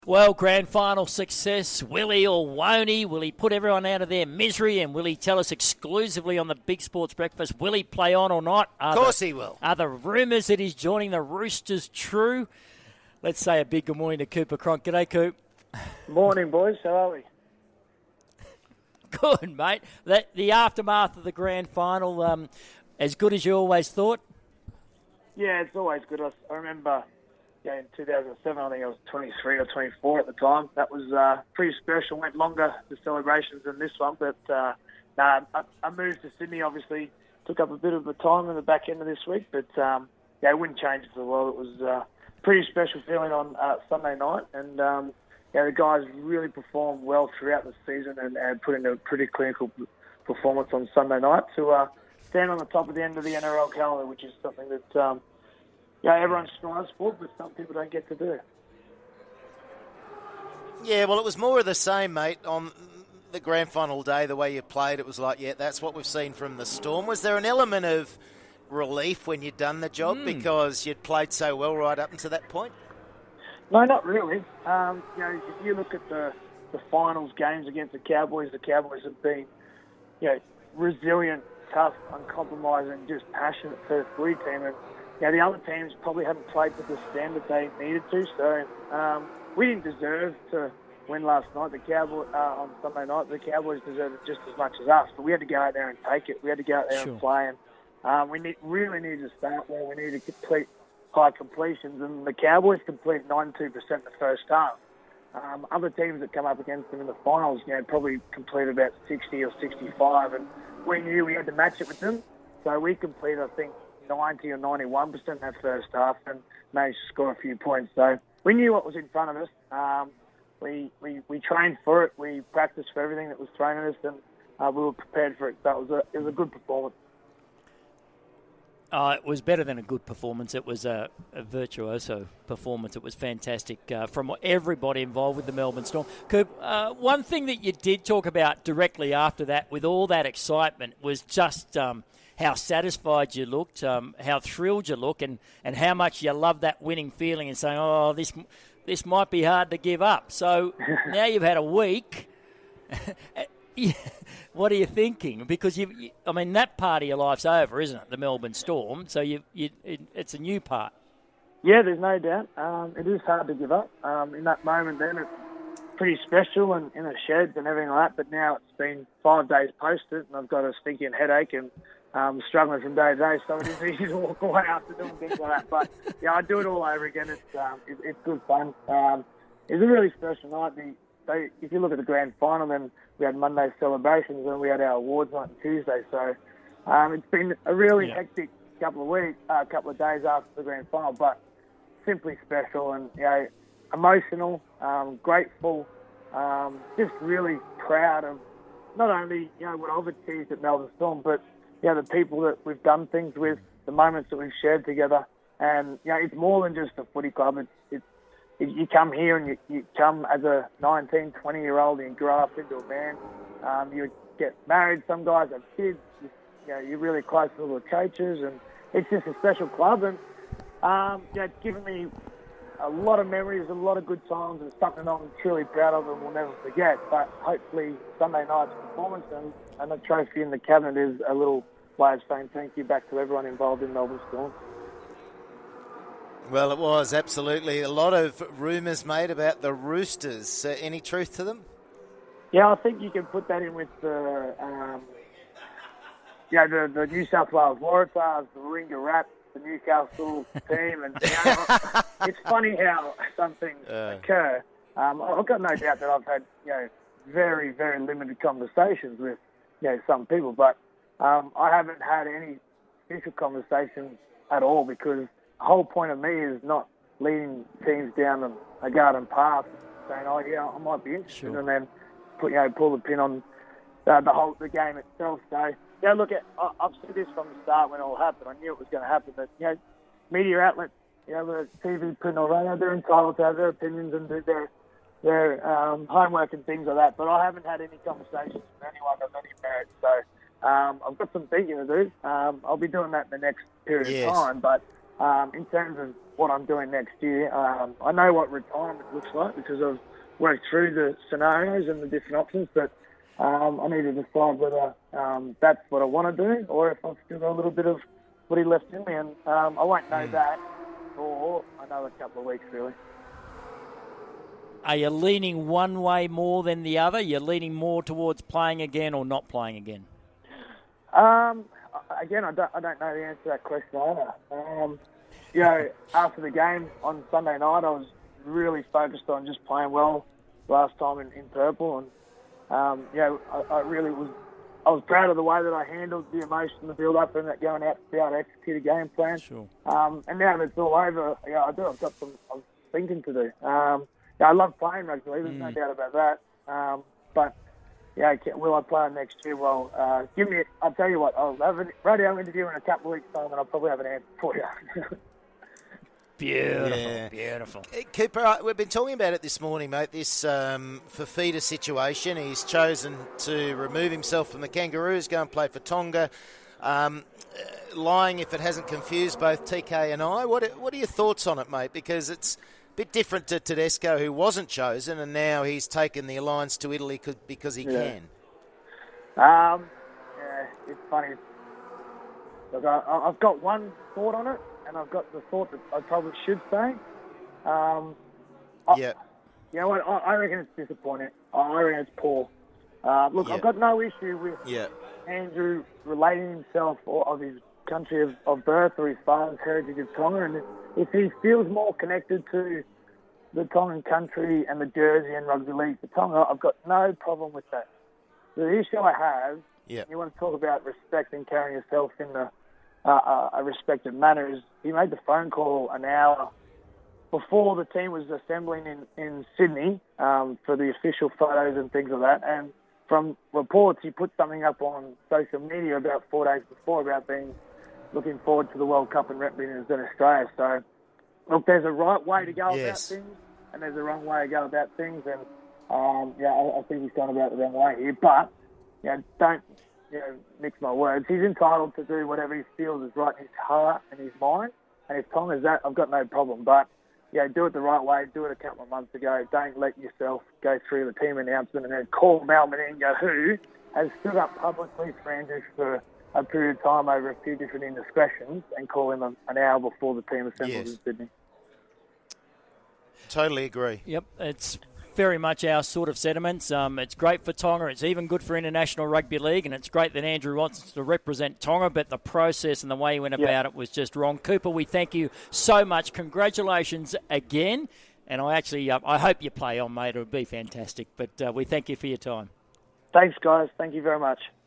Well, grand final success. Will he or won't he? Will he put everyone out of their misery? And will he tell us exclusively on the Big Sports Breakfast, will he play on or not? Of course he will. Are the rumours that he's joining the Roosters true? Let's say a big good morning to Cooper Cronk. G'day, Coop. Morning, boys. How are we? Good, mate. The aftermath of the grand final, as good as you always thought? Yeah, it's always good. I remember in 2007, I think I was 23 or 24 at the time. That was pretty special. Went longer, the celebrations, than this one. But I moved to Sydney, obviously. Took up a bit of the time in the back end of this week. But, it wouldn't change it for the world. It was a pretty special feeling on Sunday night. And, the guys really performed well throughout the season and put in a pretty clinical performance on Sunday night to stand on the top of the end of the NRL calendar, which is something that everyone strives for, but some people don't get to do. Yeah, well, it was more of the same, mate. On the grand final day, the way you played, it was like, that's what we've seen from the Storm. Was there an element of relief when you'd done the job because you'd played so well right up until that point? No, not really. If you look at the finals games against the Cowboys have been, resilient, tough, uncompromising, just passionate first footy team. And the other teams probably haven't played to the standard they needed to. So we didn't deserve to win last night. The Cowboys on Sunday night, the Cowboys deserved it just as much as us. But we had to go out there and take it. We had to go out there and play. And we really needed to start well. We needed to complete high completions, and the Cowboys completed 92% in the first half. Other teams that come up against them in the finals, probably completed about 60 or 65, and we knew we had to match it with them. So we completed, I think, 90 or 91% in that first half and managed to score a few points. So we knew what was in front of us. We trained for it. We practiced for everything that was thrown at us, and we were prepared for it. So it was a good performance. It was better than a good performance. It was a virtuoso performance. It was fantastic from everybody involved with the Melbourne Storm. Coop, one thing that you did talk about directly after that, with all that excitement, was just how satisfied you looked, how thrilled you look, and how much you love that winning feeling and saying, this might be hard to give up. So now you've had a week. What are you thinking? Because that part of your life's over, isn't it? The Melbourne Storm. So it's a new part. Yeah, there's no doubt. It is hard to give up. In that moment, then it's pretty special and in the sheds and everything like that. But now it's been 5 days post it, and I've got a stinking headache and struggling from day to day. So it is easy to walk away after doing things like that. But I do it all over again. It's good fun. It's a really special night. If you look at the grand final, then we had Monday celebrations and we had our awards night on Tuesday. So it's been a really hectic couple of days after the grand final, but simply special and emotional, grateful, just really proud of not only what I've achieved at Melbourne Storm, but the people that we've done things with, the moments that we've shared together, and it's more than just a footy club. You come here and you come as a 19, 20-year-old and you grow up into a man. You get married. Some guys have kids. You're really close to all the coaches, and it's just a special club. And it's given me a lot of memories, a lot of good times, and something I'm truly proud of and will never forget. But hopefully Sunday night's performance and the trophy in the cabinet is a little way of saying thank you back to everyone involved in Melbourne Storm. Well, it was, absolutely. A lot of rumours made about the Roosters. Any truth to them? Yeah, I think you can put that in with the New South Wales Waratahs, the Warringah Rats, the Newcastle team. And it's funny how some things occur. I've got no doubt that I've had very, very limited conversations with some people, but I haven't had any official conversations at all, because the whole point of me is not leading teams down a garden path saying, I might be interested, and then pull the pin on the game itself. So, look, I've said this from the start when it all happened. I knew it was going to happen. But, media outlets, the TV, print or radio, they're entitled to have their opinions and do their homework and things like that. But I haven't had any conversations with anyone of any merit. So I've got some thinking to do. I'll be doing that in the next period of time. But In terms of what I'm doing next year, I know what retirement looks like because I've worked through the scenarios and the different options, but I need to decide whether that's what I want to do or if I've still got a little bit of footy left in me, and I won't know that for another couple of weeks, really. Are you leaning one way more than the other? You're leaning more towards playing again or not playing again? Again, I don't know the answer to that question either. After the game on Sunday night, I was really focused on just playing well last time in purple, and I really was. I was proud of the way that I handled the emotion, the build-up, and that going out to be able to execute a game plan. Sure. And now that it's all over, I've got some thinking to do. I love playing rugby league, there's no doubt about that. But will I play next year? Well, I'll tell you what, I'll have a radio interview in a couple of weeks' time, and I'll probably have an answer for you. Beautiful. Cooper, we've been talking about it this morning, mate, this Fifita situation. He's chosen to remove himself from the Kangaroos, go and play for Tonga. Lying if it hasn't confused both TK and I. What are your thoughts on it, mate? Because it's a bit different to Tedesco, who wasn't chosen, and now he's taken the Alliance to Italy because he can. It's funny. Look, I've got one thought on it, and I've got the thought that I probably should say. You know what? I reckon it's disappointing. I reckon it's poor. I've got no issue with Andrew relating himself of his country of birth or his father's heritage of Tonga, and if he feels more connected to the Tongan country and the jersey and rugby league for Tonga, I've got no problem with that. The issue I have, you want to talk about respect and carrying yourself in a respected manner, is he made the phone call an hour before the team was assembling in Sydney for the official photos and things like that, and from reports he put something up on social media about 4 days before about looking forward to the World Cup and representing Australia. So, look, there's a right way to go about things, and there's a wrong way to go about things, and I think he's gone about it the wrong way here. But don't mix my words. He's entitled to do whatever he feels is right in his heart and his mind, and if Tonga's that, I've got no problem. But do it the right way. Do it a couple of months ago. Don't let yourself go through the team announcement and then call Mal Meninga, who has stood up publicly for Andrew for a period of time over a few different indiscretions, and call him an hour before the team assembled in Sydney. Totally agree. Yep, it's very much our sort of sentiments. It's great for Tonga. It's even good for International Rugby League, and it's great that Andrew wants to represent Tonga, but the process and the way he went about it was just wrong. Cooper, we thank you so much. Congratulations again. And I hope you play on, mate. It would be fantastic. But we thank you for your time. Thanks, guys. Thank you very much.